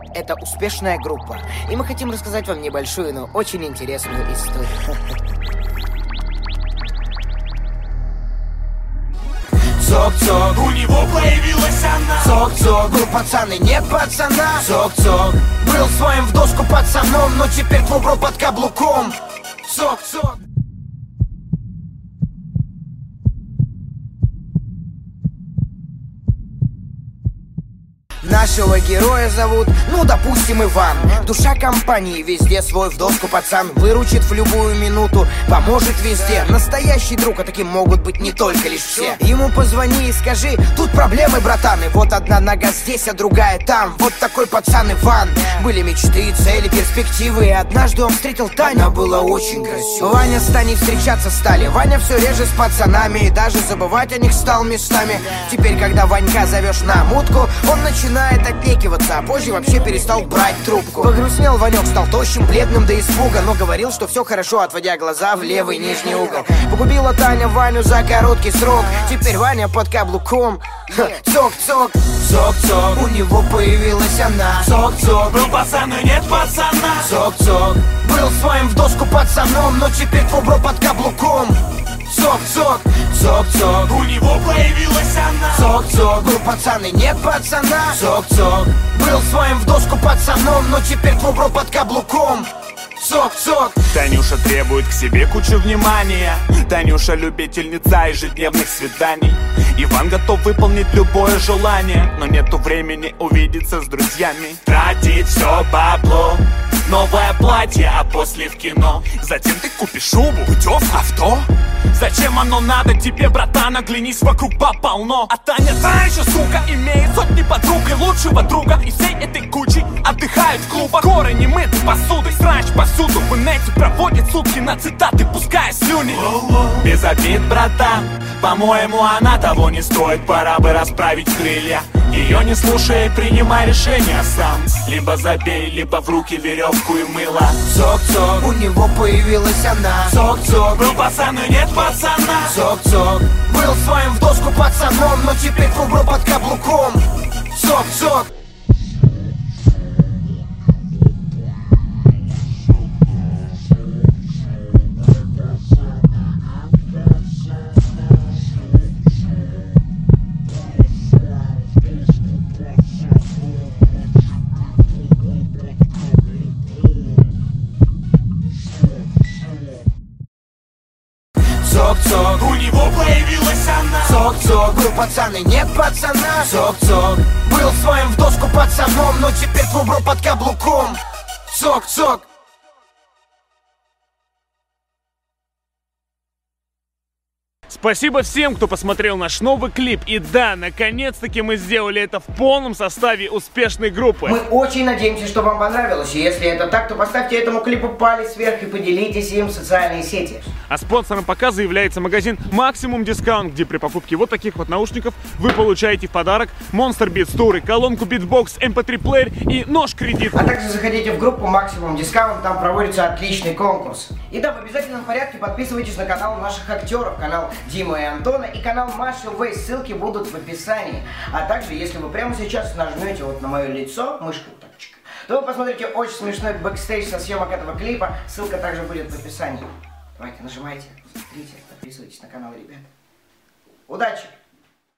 это успешная группа. И мы хотим рассказать вам небольшую, но очень интересную историю. Цок-цок, у него появилась она. Цок-цок, был пацан и нет пацана. Цок-цок, был своим в доску пацаном, но теперь твой бро под каблуком. Цок-цок. Нашего героя зовут, ну допустим, Иван. Душа компании, везде свой в доску пацан. Выручит в любую минуту, поможет везде. Настоящий друг, а таким могут быть не только лишь все. Ему позвони и скажи, тут проблемы, братан. И вот одна нога здесь, а другая там. Вот такой пацан Иван. Были мечты, цели, перспективы. И однажды он встретил Таню. Она была очень красивой. Ваня с Таней встречаться стали. Ваня все реже с пацанами, и даже забывать о них стал местами. Теперь, когда Ванька зовешь на мутку, он начинает отнекиваться, а позже вообще перестал брать трубку. Погрустнел Ванек, стал тощим, бледным до испуга, но говорил, что все хорошо, отводя глаза в левый нижний угол. Погубила Таня Ваню за короткий срок. Теперь Ваня под каблуком. Цок-цок, цок-цок, у него появилась она. Цок-цок, был пацан и нет пацана. Цок-цок, был своим в доску пацаном, но теперь твой бро под каблуком. Цок-цок, цок-цок, у него появилась она. Цок-цок, был пацан и нет пацана. Цок-цок, был своим в доску пацаном, но теперь твой бро под каблуком. Цок-цок. Танюша требует к себе кучу внимания. Танюша любительница ежедневных свиданий. Иван готов выполнить любое желание, но нету времени увидеться с друзьями. Тратить все бабло, новое платье, а после в кино. Затем ты купишь шубу, путевку, авто. Зачем оно надо тебе, братан? Оглянись, вокруг баб полно. А Таня та еще сука, имеет сотни подруг и лучшего друга. И всей этой кучей отдыхают в клубах. Горы не мыты посудой, срач повсюду. В инете проводит сутки на цитаты, пуская слюни. Без обид, братан, по-моему, она того не стоит. Пора бы расправить крылья. Ее не слушай, принимай решение сам. Либо забей, либо в руки веревку и мыло. Цок-цок, у него появилась она. Цок-цок, был пацан и нет пацана. Цок-цок, был своим в доску пацаном, но теперь твой бро под каблуком. Цок-цок. Цок-цок, у него появилась она. Цок-цок, был пацан и нет пацана. Цок-цок, был своим в доску пацаном, но теперь твой бро под каблуком. Цок-цок. Спасибо всем, кто посмотрел наш новый клип. И да, наконец-таки мы сделали это в полном составе успешной группы. Мы очень надеемся, что вам понравилось. И если это так, то поставьте этому клипу палец вверх и поделитесь им в социальные сети. А спонсором показа является магазин Maximum Discount, где при покупке вот таких вот наушников вы получаете в подарок Monster Beats туры, колонку Beatbox, MP3 плеер и нож-кредит. А также заходите в группу Maximum Discount, там проводится отличный конкурс. И да, в обязательном порядке подписывайтесь на канал наших актеров, канал Дима и Антона и канал Маши Вэй, ссылки будут в описании. А также, если вы прямо сейчас нажмете вот на мое лицо, мышку, то вы посмотрите очень смешной бэкстейдж со съемок этого клипа, ссылка также будет в описании. Давайте, нажимайте, смотрите, подписывайтесь на канал, ребят. Удачи!